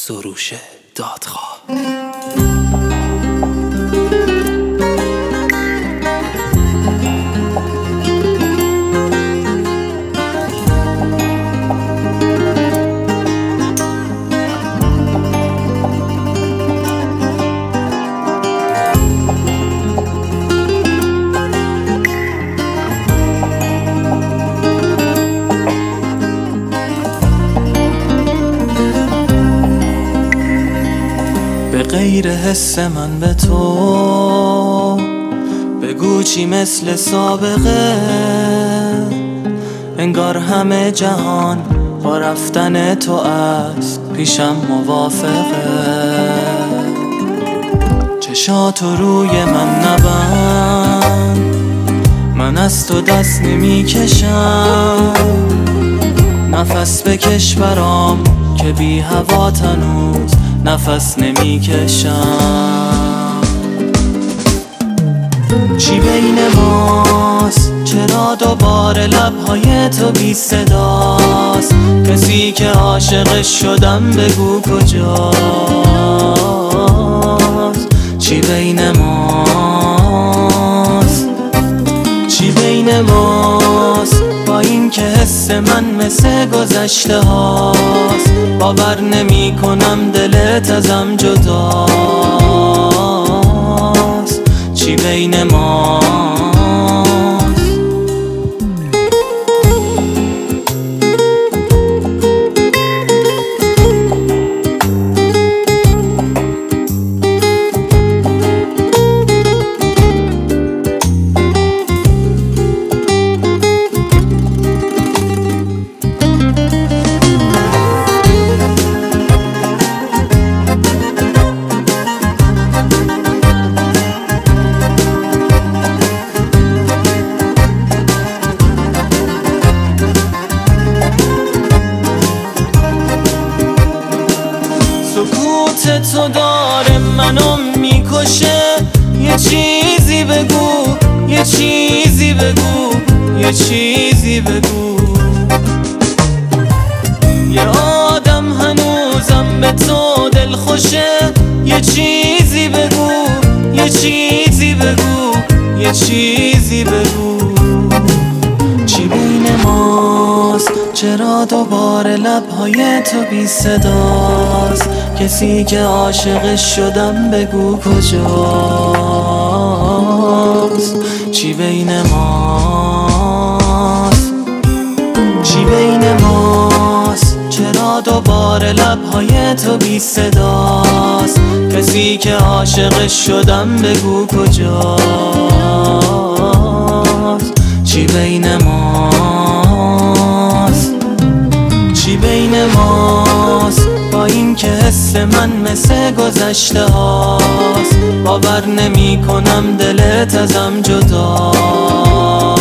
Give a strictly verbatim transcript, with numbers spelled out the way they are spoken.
سروش دادخواه. به غیر حس من به تو بگو چی مثل سابقه، انگار همه جهان با رفتن تو است پیشم موافقه. چشاتو روی من نبند، من از تو دست نمی کشم، نفس بکش برام که بی هوا تنوز نفس نمی کشم. چی بین ماست؟ چرا دوباره لبهای تو بی صداست؟ کسی که عاشقش شدم بگو کجاست؟ چی بین ماست؟ چی بین ماست؟ با این که حس من مثل گذشته هاست، باور نمی کنم دلت ازم جداست. چی بین ماست؟ سکوت تو داره منو میکشه، یه چیزی بگو، یه چیزی بگو، یه چیزی بگو. یه آدم هنوزم به تو دل خوشه، یه چیزی بگو، یه چیزی بگو، یه چیزی بگو. چی بین ماست؟ چرا دوباره لبهای تو بی صداست؟ کسی که عاشقش شدم بگو کجاست؟ چی بین ماست؟ چی بین ماست؟ چرا دوباره لبهای تو بی صداست؟ کسی که عاشقش شدم بگو کجاست؟ چی بین ماست؟ چی بین ماست؟ با این که حس من مثل گذشته هاست، باور نمی کنم دلت ازم جداست.